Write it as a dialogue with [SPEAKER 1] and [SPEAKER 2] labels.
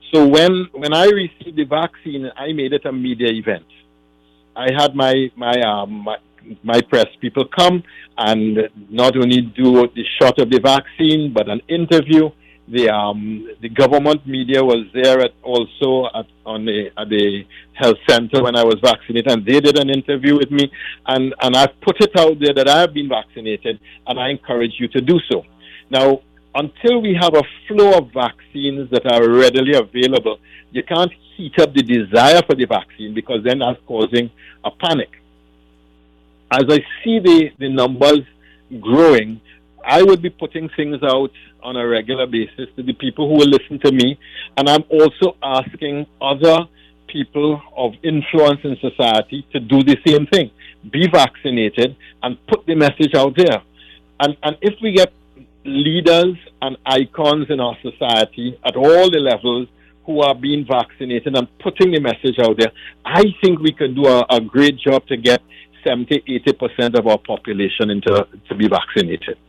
[SPEAKER 1] So when I received the vaccine, I made it a media event. I had my press people come and not only do the shot of the vaccine, but an interview. The government media was there at the health center when I was vaccinated, and they did an interview with me, and I put it out there that I have been vaccinated, and I encourage you to do so. Now, until we have a flow of vaccines that are readily available, you can't heat up the desire for the vaccine, because then that's causing a panic. As I see the numbers growing, I will be putting things out on a regular basis to the people who will listen to me, and I'm also asking other people of influence in society to do the same thing. Be vaccinated and put the message out there. And if we get leaders and icons in our society at all the levels who are being vaccinated and putting the message out there, I think we can do a great job to get 70-80% of our population to be vaccinated.